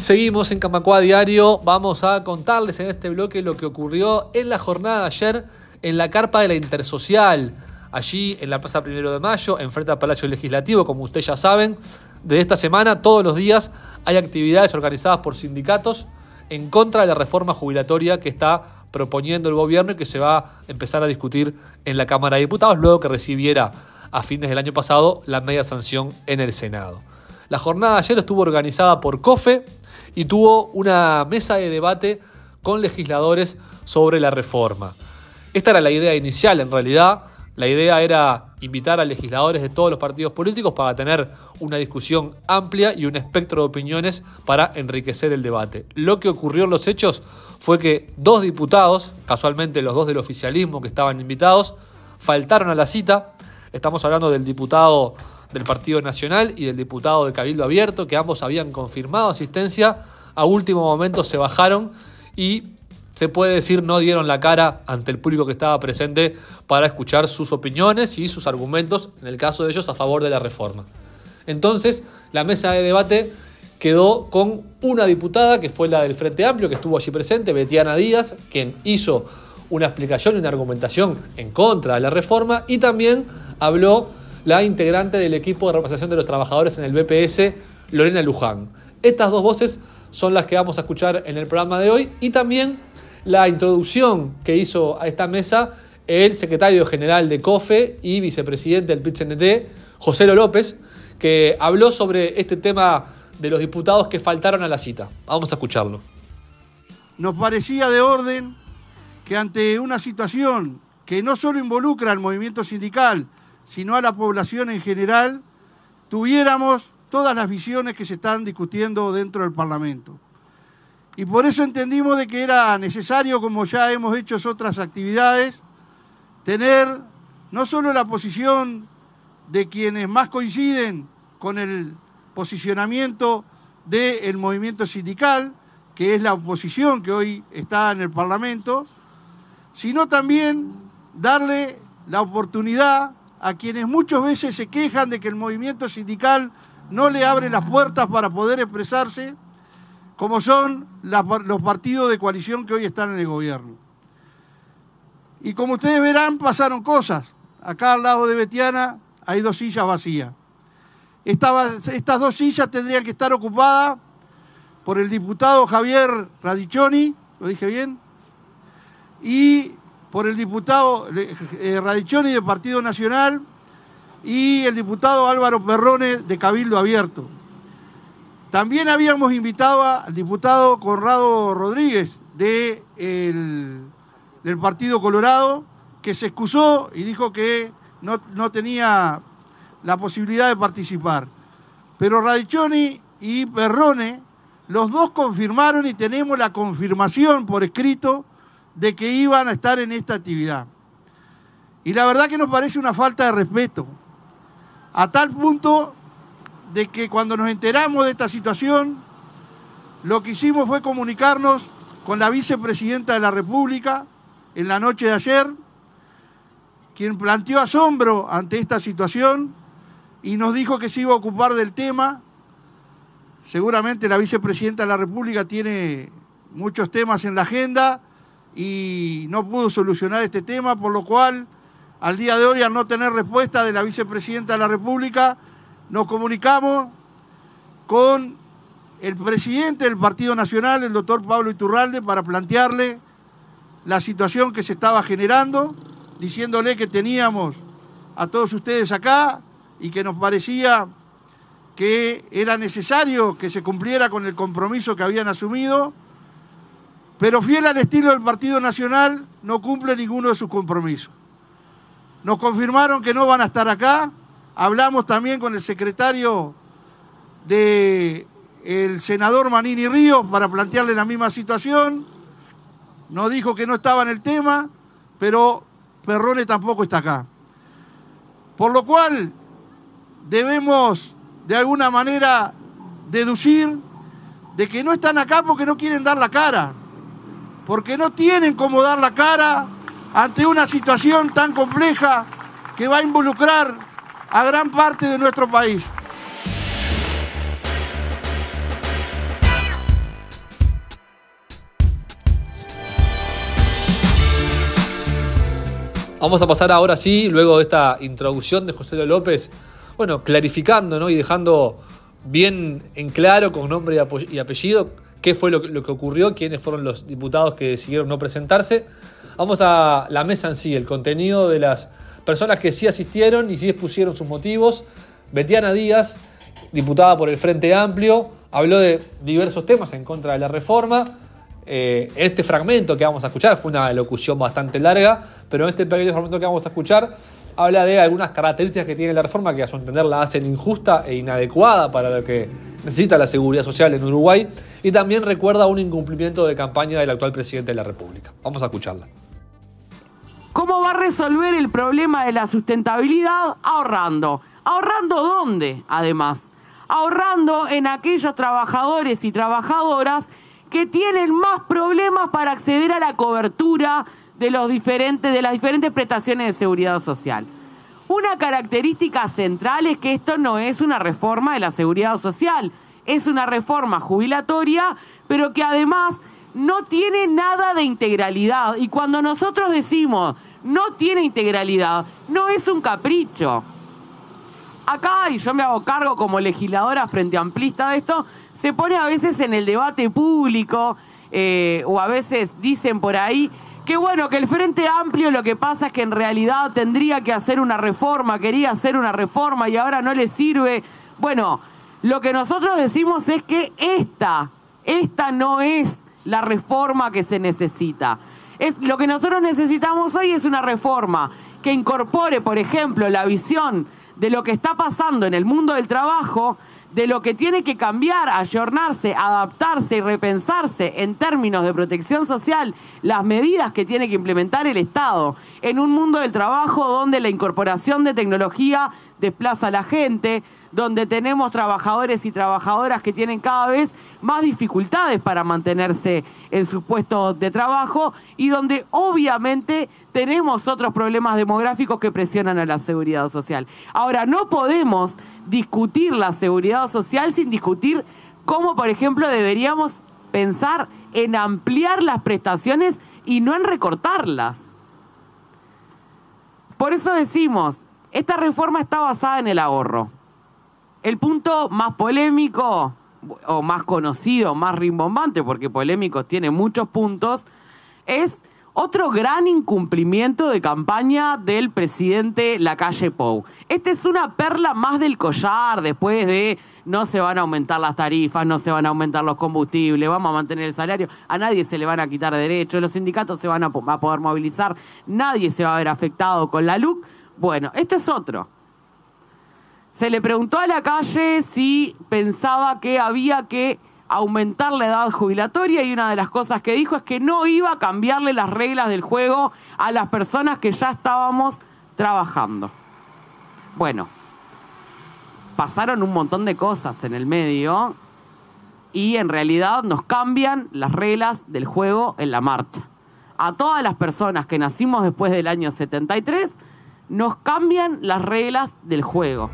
Seguimos en Camacuá Diario. Vamos a contarles en este bloque lo que ocurrió en la jornada de ayer en la carpa de la Intersocial. Allí en la Plaza 1 de Mayo, enfrente al Palacio Legislativo, como ustedes ya saben. De esta semana, todos los días, hay actividades organizadas por sindicatos en contra de la reforma jubilatoria que está proponiendo el gobierno y que se va a empezar a discutir en la Cámara de Diputados, luego que recibiera a fines del año pasado la media sanción en el Senado. La jornada de ayer estuvo organizada por COFE y tuvo una mesa de debate con legisladores sobre la reforma. Esta era la idea inicial, en realidad. La idea era invitar a legisladores de todos los partidos políticos para tener una discusión amplia y un espectro de opiniones para enriquecer el debate. Lo que ocurrió en los hechos fue que dos diputados, casualmente los dos del oficialismo que estaban invitados, faltaron a la cita. Estamos hablando del diputado del Partido Nacional y del diputado de Cabildo Abierto, que ambos habían confirmado asistencia. A último momento se bajaron y se puede decir no dieron la cara ante el público que estaba presente para escuchar sus opiniones y sus argumentos, en el caso de ellos, a favor de la reforma. Entonces, la mesa de debate quedó con una diputada, que fue la del Frente Amplio, que estuvo allí presente, Betiana Díaz, quien hizo una explicación y una argumentación en contra de la reforma, y también habló la integrante del equipo de representación de los trabajadores en el BPS, Lorena Luján. Estas dos voces son las que vamos a escuchar en el programa de hoy, y también la introducción que hizo a esta mesa el secretario general de COFE y vicepresidente del PIT-CNT, José López, que habló sobre este tema de los diputados que faltaron a la cita. Vamos a escucharlo. Nos parecía de orden que ante una situación que no solo involucra al movimiento sindical, sino a la población en general, tuviéramos todas las visiones que se están discutiendo dentro del Parlamento. Y por eso entendimos de que era necesario, como ya hemos hecho otras actividades, tener no solo la posición de quienes más coinciden con el posicionamiento del movimiento sindical, que es la oposición que hoy está en el Parlamento, sino también darle la oportunidad a quienes muchas veces se quejan de que el movimiento sindical no le abre las puertas para poder expresarse, como son los partidos de coalición que hoy están en el gobierno. Y como ustedes verán, pasaron cosas. Acá al lado de Betiana hay dos sillas vacías. Estas dos sillas tendrían que estar ocupadas por el diputado Javier Radicchoni, ¿lo dije bien? Y por el diputado Radicchoni del Partido Nacional y el diputado Álvaro Perrone de Cabildo Abierto. También habíamos invitado al diputado Conrado Rodríguez del Partido Colorado, que se excusó y dijo que no tenía la posibilidad de participar. Pero Radicchoni y Perrone, los dos confirmaron y tenemos la confirmación por escrito de que iban a estar en esta actividad. Y la verdad que nos parece una falta de respeto, a tal punto de que cuando nos enteramos de esta situación, lo que hicimos fue comunicarnos con la vicepresidenta de la República en la noche de ayer, quien planteó asombro ante esta situación y nos dijo que se iba a ocupar del tema. Seguramente la vicepresidenta de la República tiene muchos temas en la agenda y no pudo solucionar este tema, por lo cual, al día de hoy, al no tener respuesta de la vicepresidenta de la República, nos comunicamos con el presidente del Partido Nacional, el doctor Pablo Iturralde, para plantearle la situación que se estaba generando, diciéndole que teníamos a todos ustedes acá y que nos parecía que era necesario que se cumpliera con el compromiso que habían asumido, pero fiel al estilo del Partido Nacional, no cumple ninguno de sus compromisos. Nos confirmaron que no van a estar acá. Hablamos también con el secretario del senador Manini Ríos para plantearle la misma situación. Nos dijo que no estaba en el tema, pero Perrone tampoco está acá. Por lo cual debemos de alguna manera deducir de que no están acá porque no quieren dar la cara, porque no tienen cómo dar la cara ante una situación tan compleja que va a involucrar a gran parte de nuestro país. Vamos a pasar ahora sí, luego de esta introducción de José López, bueno, clarificando, ¿no? Y dejando bien en claro, con nombre y apellido, qué fue lo que ocurrió, quiénes fueron los diputados que decidieron no presentarse. Vamos a la mesa en sí, el contenido de las personas que sí asistieron y sí expusieron sus motivos. Betiana Díaz, diputada por el Frente Amplio, habló de diversos temas en contra de la reforma. Este fragmento que vamos a escuchar fue una locución bastante larga, pero en este pequeño fragmento que vamos a escuchar habla de algunas características que tiene la reforma que a su entender la hacen injusta e inadecuada para lo que necesita la seguridad social en Uruguay, y también recuerda un incumplimiento de campaña del actual presidente de la República. Vamos a escucharla. ¿Cómo va a resolver el problema de la sustentabilidad? Ahorrando. ¿Ahorrando dónde, además? Ahorrando en aquellos trabajadores y trabajadoras que tienen más problemas para acceder a la cobertura de las diferentes prestaciones de seguridad social. Una característica central es que esto no es una reforma de la seguridad social, es una reforma jubilatoria, pero que además no tiene nada de integralidad. Y cuando nosotros decimos no tiene integralidad, no es un capricho. Acá, y yo me hago cargo como legisladora frente amplista de esto, se pone a veces en el debate público, o a veces dicen por ahí, que bueno, que el Frente Amplio lo que pasa es que en realidad tendría que hacer una reforma, quería hacer una reforma y ahora no le sirve. Bueno, lo que nosotros decimos es que esta no es la reforma que se necesita. Lo que nosotros necesitamos hoy es una reforma que incorpore, por ejemplo, la visión de lo que está pasando en el mundo del trabajo, de lo que tiene que cambiar, ayornarse, adaptarse y repensarse en términos de protección social, las medidas que tiene que implementar el Estado en un mundo del trabajo donde la incorporación de tecnología desplaza a la gente, donde tenemos trabajadores y trabajadoras que tienen cada vez más dificultades para mantenerse en sus puestos de trabajo y donde obviamente tenemos otros problemas demográficos que presionan a la seguridad social. Ahora, no podemos discutir la seguridad social sin discutir cómo, por ejemplo, deberíamos pensar en ampliar las prestaciones y no en recortarlas. Por eso decimos, esta reforma está basada en el ahorro. El punto más polémico, o más conocido, más rimbombante, porque polémico tiene muchos puntos, es otro gran incumplimiento de campaña del presidente Lacalle Pou. Esta es una perla más del collar, después de no se van a aumentar las tarifas, no se van a aumentar los combustibles, vamos a mantener el salario, a nadie se le van a quitar derechos, los sindicatos se van a poder movilizar, nadie se va a ver afectado con la LUC. Bueno, esto es otro. Se le preguntó a Lacalle si pensaba que había que aumentar la edad jubilatoria y una de las cosas que dijo es que no iba a cambiarle las reglas del juego a las personas que ya estábamos trabajando. Bueno, pasaron un montón de cosas en el medio y en realidad nos cambian las reglas del juego en la marcha. A todas las personas que nacimos después del año 73 nos cambian las reglas del juego.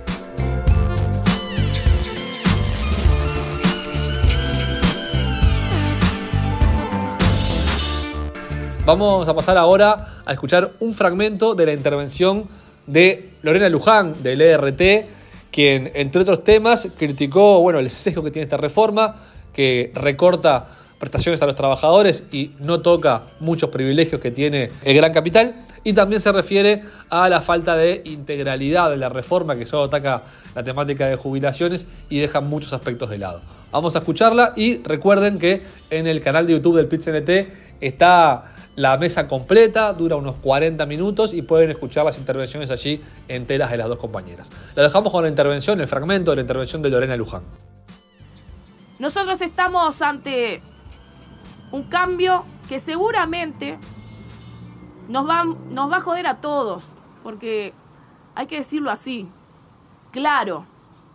Vamos a pasar ahora a escuchar un fragmento de la intervención de Lorena Luján, del ERT, quien, entre otros temas, criticó el sesgo que tiene esta reforma, que recorta prestaciones a los trabajadores y no toca muchos privilegios que tiene el gran capital, y también se refiere a la falta de integralidad de la reforma, que solo ataca la temática de jubilaciones y deja muchos aspectos de lado. Vamos a escucharla y recuerden que en el canal de YouTube del PIT-CNT está la mesa completa, dura unos 40 minutos y pueden escuchar las intervenciones allí enteras de las dos compañeras. La dejamos con la intervención, el fragmento de la intervención de Lorena Luján. Nosotros estamos ante un cambio que seguramente nos va a joder a todos, porque hay que decirlo así, claro,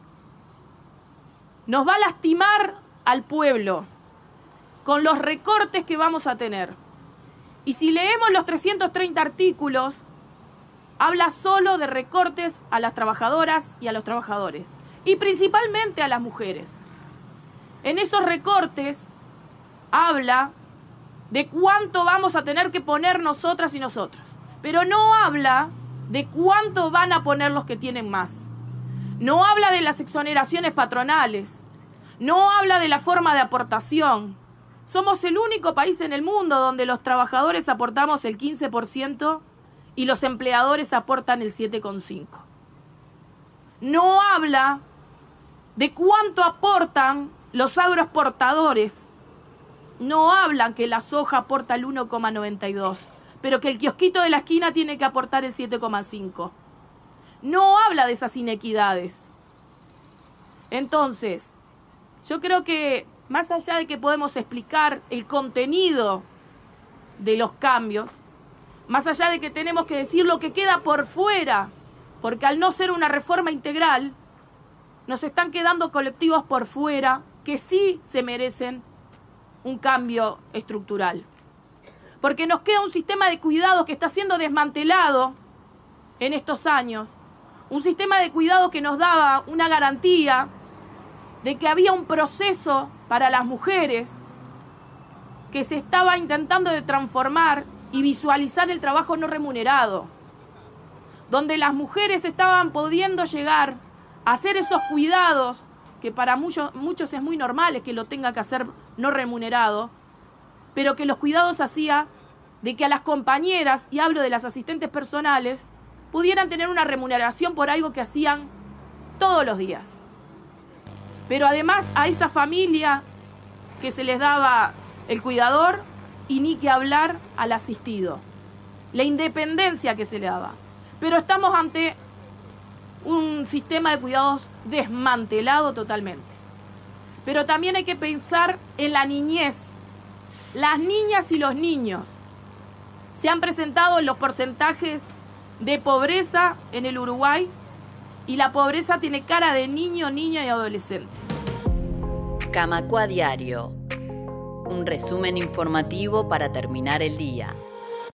nos va a lastimar al pueblo con los recortes que vamos a tener. Y si leemos los 330 artículos, habla solo de recortes a las trabajadoras y a los trabajadores, y principalmente a las mujeres. En esos recortes habla de cuánto vamos a tener que poner nosotras y nosotros. pero no habla de cuánto van a poner los que tienen más. No habla de las exoneraciones patronales. No habla de la forma de aportación. Somos el único país en el mundo donde los trabajadores aportamos el 15% y los empleadores aportan el 7,5%. No habla de cuánto aportan los agroexportadores. No hablan que la soja aporta el 1,92%, pero que el kiosquito de la esquina tiene que aportar el 7,5%. No habla de esas inequidades. Entonces, yo creo que más allá de que podemos explicar el contenido de los cambios, más allá de que tenemos que decir lo que queda por fuera, porque al no ser una reforma integral, nos están quedando colectivos por fuera que sí se merecen un cambio estructural. Porque nos queda un sistema de cuidados que está siendo desmantelado en estos años. Un sistema de cuidados que nos daba una garantía de que había un proceso para las mujeres que se estaba intentando de transformar y visualizar el trabajo no remunerado, donde las mujeres estaban pudiendo llegar a hacer esos cuidados que para muchos es muy normal que lo tenga que hacer no remunerado, pero que los cuidados hacía de que a las compañeras, y hablo de las asistentes personales, pudieran tener una remuneración por algo que hacían todos los días. Pero además a esa familia que se les daba el cuidador, y ni que hablar al asistido, la independencia que se le daba. Pero estamos ante un sistema de cuidados desmantelado totalmente. Pero también hay que pensar en la niñez. Las niñas y los niños. Se han presentado los porcentajes de pobreza en el Uruguay y la pobreza tiene cara de niño, niña y adolescente. Camacua Diario. Un resumen informativo para terminar el día.